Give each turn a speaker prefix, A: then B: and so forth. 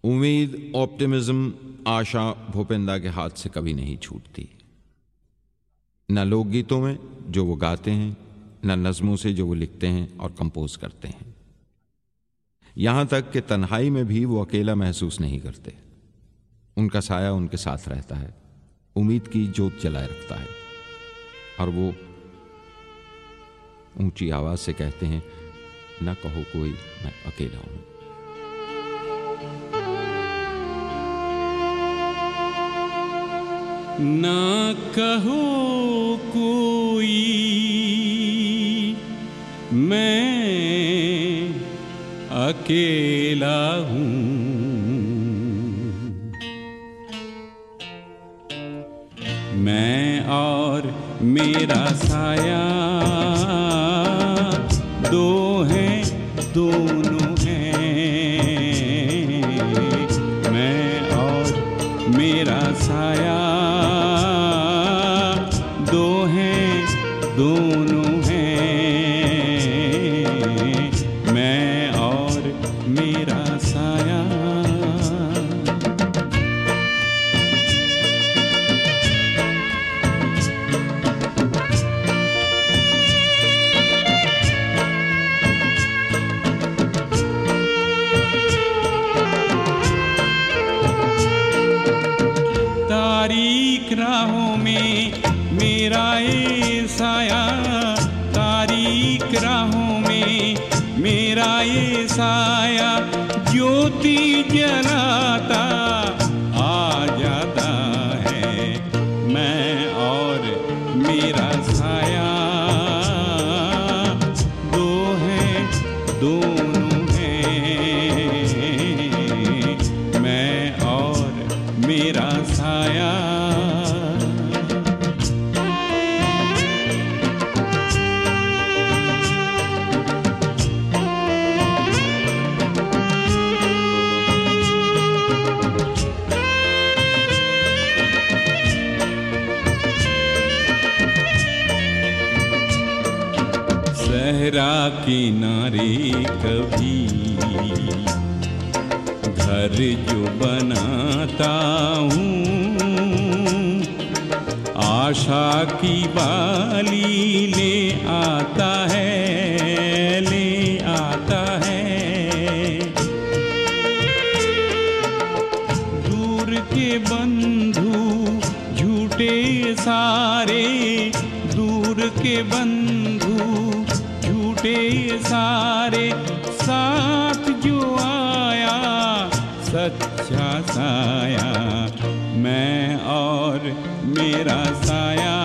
A: उम्मीद, ऑप्टिमिज्म, आशा भूपेंद्र के हाथ से कभी नहीं छूटती। न लोकगीतों में जो वो गाते हैं, न नज़मों से जो वो लिखते हैं और कंपोज करते हैं। यहां तक कि तन्हाई में भी वो अकेला महसूस नहीं करते। उनका साया उनके साथ रहता है, उम्मीद की जोत जलाए रखता है, और वो ऊंची आवाज से कहते हैं, न कहो कोई मैं अकेला हूं।
B: न कहो कोई मैं अकेला हूं, मैं और मेरा साया दो हैं, दोनों हैं। मैं और मेरा साया दो हैं, दोनों हैं। मैं और मेरा साया। तारीक राहों में मेरा ये साया, तारीक राहों में मेरा ये साया, ज्योति जलाता आ जाता है। मैं और मेरा साया दो हैं, दोनों हैं। मैं और मेरा साया। सहरा किनारे कभी घर जो बनाता हूँ, आशा की बाली ले आता है, ले आता है। दूर के बंधु झूठे सारे, दूर के बंधु झूठे सारे, साथ जो आया सच्चा साया। मैं और मेरा साया